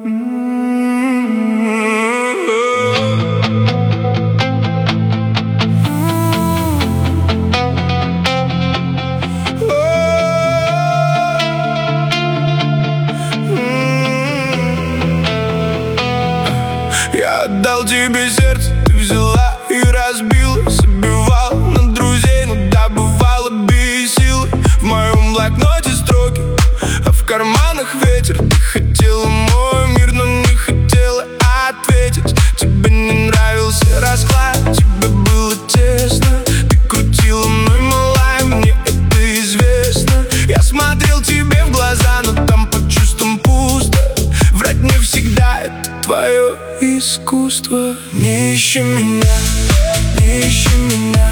Я отдал тебе сердце, ты взяла и разбила. Забивал на друзей, но добывала без силы. В моем блокноте строки, а в карманах ветер. Ты хотела мой мир, но не хотела ответить. Тебе не нравился расклад, тебе было тесно. Ты крутила мной, малая, мне это известно. Я смотрел тебе в глаза, но там по чувствам пусто. Врать не всегда это твое искусство. Не ищи меня, не ищи меня.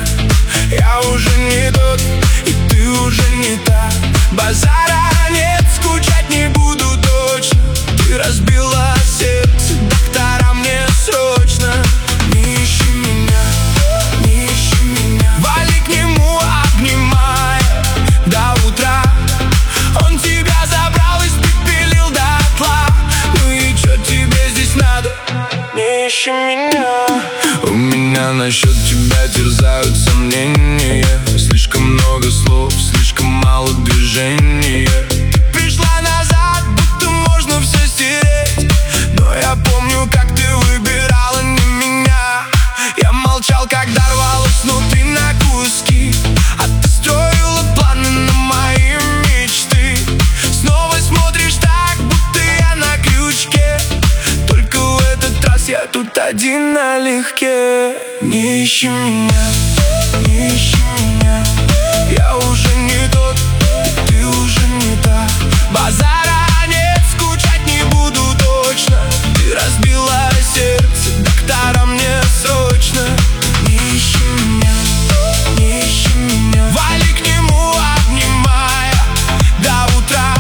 Я уже не тот, и ты уже не та. Базара нет, скучать не буду точно. Ты разбила сердце, доктора, мне срочно. Не ищи меня, не ищи меня. Вали к нему, обнимая до утра. Он тебя забрал, испепелил дотла. Ну и чё тебе здесь надо? Не ищи меня. У меня насчет тебя терзают сомнения. Слишком много слов, слишком мало движения. Ты пришла назад, будто можно все стереть. Но я помню, как ты выбирала не меня. Я молчал, когда рвалась внутри на куски. А ты строила планы на мои мечты. Снова смотришь так, будто я на крючке. Только в этот раз я тут один налегке. Не ищи меня, не ищи меня. Я уже не тот, ты уже не та. Базара нет, скучать не буду точно. Ты разбила сердце, доктора, мне срочно. Не ищи меня, не ищи меня. Вали к нему, обнимая до утра.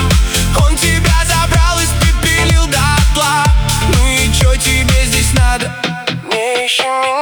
Он тебя забрал, испепелил дотла. Ну и чё тебе здесь надо? Не ищи меня.